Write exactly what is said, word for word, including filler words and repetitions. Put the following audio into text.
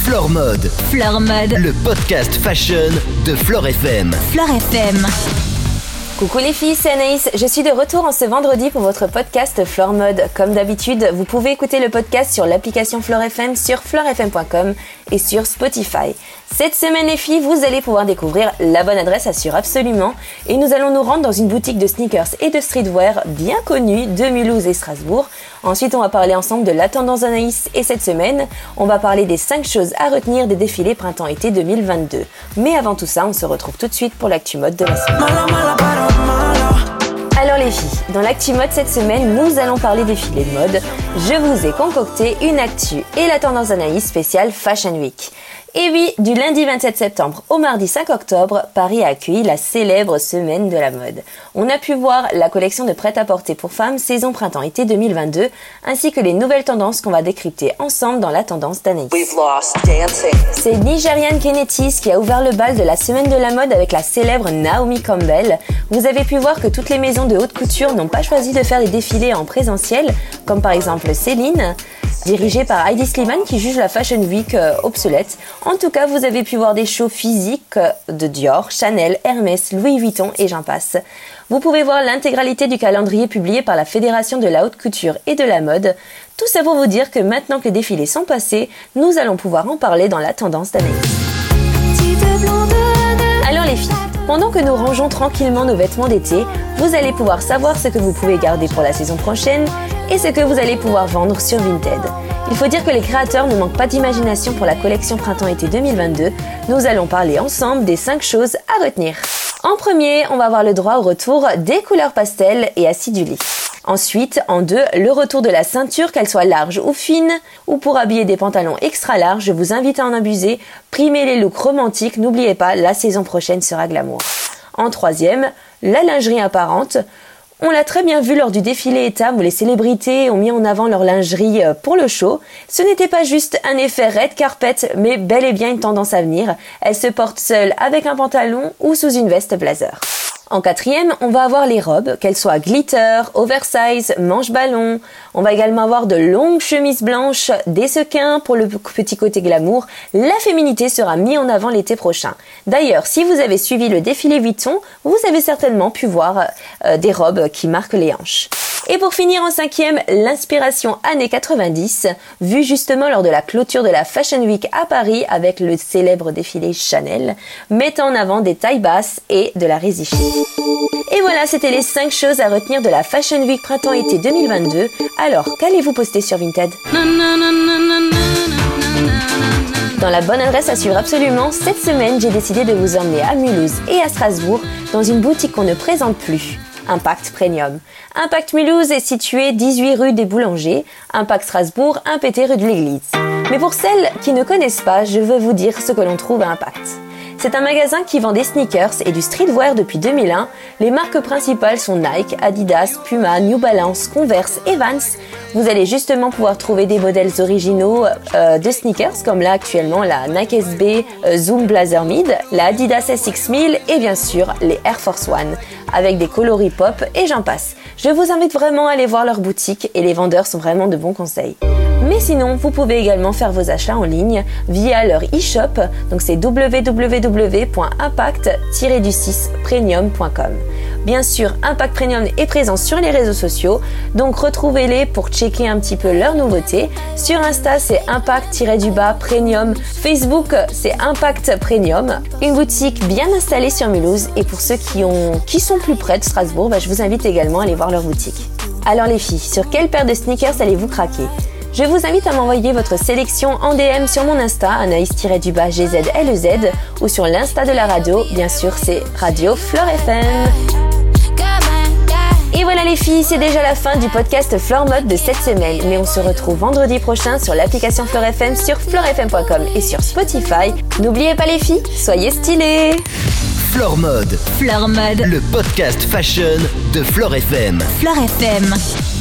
Flore Mode. Flore Mode. Le podcast fashion de Flore F M. Flore F M. Coucou les filles, c'est Anaïs. Je suis de retour en ce vendredi pour votre podcast Flore Mode. Comme d'habitude, vous pouvez écouter le podcast sur l'application Flore F M, sur flore f m point com et sur Spotify. Cette semaine les filles, vous allez pouvoir découvrir la bonne adresse, assure absolument. Et nous allons nous rendre dans une boutique de sneakers et de streetwear bien connue de Mulhouse et Strasbourg. Ensuite, on va parler ensemble de la tendance Anaïs et cette semaine, on va parler des cinq choses à retenir des défilés printemps-été deux mille vingt-deux. Mais avant tout ça, on se retrouve tout de suite pour l'actu mode de la semaine. Alors les filles, dans l'actu mode cette semaine, nous allons parler défilés de mode. Je vous ai concocté une actu et la tendance Anaïs spéciale Fashion Week. Et oui, du lundi vingt-sept septembre au mardi cinq octobre, Paris a accueilli la célèbre semaine de la mode. On a pu voir la collection de prêt-à-porter pour femmes saison printemps-été deux mille vingt-deux, ainsi que les nouvelles tendances qu'on va décrypter ensemble dans la tendance d'Anaïs. C'est Nigérian Kenetis qui a ouvert le bal de la semaine de la mode avec la célèbre Naomi Campbell. Vous avez pu voir que toutes les maisons de haute couture n'ont pas choisi de faire des défilés en présentiel, comme par exemple Céline, dirigée par Heidi Slimane qui juge la Fashion Week euh, obsolète. En tout cas, vous avez pu voir des shows physiques de Dior, Chanel, Hermès, Louis Vuitton et j'en passe. Vous pouvez voir l'intégralité du calendrier publié par la Fédération de la haute couture et de la mode. Tout ça pour vous dire que maintenant que les défilés sont passés, nous allons pouvoir en parler dans la tendance d'Anaïs. Alors les filles, pendant que nous rangeons tranquillement nos vêtements d'été, vous allez pouvoir savoir ce que vous pouvez garder pour la saison prochaine et ce que vous allez pouvoir vendre sur Vinted. Il faut dire que les créateurs ne manquent pas d'imagination pour la collection printemps-été deux mille vingt-deux. Nous allons parler ensemble des cinq choses à retenir. En premier, on va avoir le droit au retour des couleurs pastel et acidulées. Ensuite, en deux, le retour de la ceinture, qu'elle soit large ou fine, ou pour habiller des pantalons extra larges, je vous invite à en abuser. Primez les looks romantiques, n'oubliez pas, la saison prochaine sera glamour. En troisième, la lingerie apparente. On l'a très bien vu lors du défilé Etam où les célébrités ont mis en avant leur lingerie pour le show. Ce n'était pas juste un effet red carpet, mais bel et bien une tendance à venir. Elle se porte seule avec un pantalon ou sous une veste blazer. En quatrième, on va avoir les robes, qu'elles soient glitter, oversize, manche ballon. On va également avoir de longues chemises blanches, des sequins pour le petit côté glamour. La féminité sera mise en avant l'été prochain. D'ailleurs, si vous avez suivi le défilé Vuitton, vous avez certainement pu voir euh, des robes qui marquent les hanches. Et pour finir en cinquième, l'inspiration années quatre-vingt-dix, vue justement lors de la clôture de la Fashion Week à Paris avec le célèbre défilé Chanel, mettant en avant des tailles basses et de la résichée. Et voilà, c'était les cinq choses à retenir de la Fashion Week printemps-été deux mille vingt-deux. Alors, qu'allez-vous poster sur Vinted ? Dans la bonne adresse à suivre absolument, cette semaine, j'ai décidé de vous emmener à Mulhouse et à Strasbourg dans une boutique qu'on ne présente plus. Impact Premium. Impact Mulhouse est situé dix-huit rue des Boulangers, Impact Strasbourg, un pété rue de l'Église. Mais pour celles qui ne connaissent pas, je veux vous dire ce que l'on trouve à Impact. C'est un magasin qui vend des sneakers et du streetwear depuis deux mille un. Les marques principales sont Nike, Adidas, Puma, New Balance, Converse et Vans. Vous allez justement pouvoir trouver des modèles originaux euh, de sneakers comme là actuellement la Nike S B euh, Zoom Blazer Mid, la Adidas S X mille et bien sûr les Air Force One avec des coloris pop et j'en passe. Je vous invite vraiment à aller voir leur boutique et les vendeurs sont vraiment de bons conseils. Mais sinon, vous pouvez également faire vos achats en ligne via leur e-shop, donc c'est w w w point impact tiret du six premium point com. Bien sûr, Impact Premium est présent sur les réseaux sociaux, donc retrouvez-les pour checker un petit peu leurs nouveautés. Sur Insta, c'est Impact-du-bas Premium. Facebook, c'est Impact Premium. Une boutique bien installée sur Mulhouse et pour ceux qui, ont, qui sont plus près de Strasbourg, bah, je vous invite également à aller voir leur boutique. Alors les filles, sur quelle paire de sneakers allez-vous craquer ? Je vous invite à m'envoyer votre sélection en D M sur mon Insta, Anaïs-G Z L E Z, ou sur l'Insta de la radio, bien sûr c'est Radio Flore F M. Et voilà les filles, c'est déjà la fin du podcast Flore Mode de cette semaine, mais on se retrouve vendredi prochain sur l'application Flore F M, sur flore f m point com et sur Spotify. N'oubliez pas les filles, soyez stylées. Flore Mode. Flore Mode. Le podcast fashion de Flore F M. Flore F M.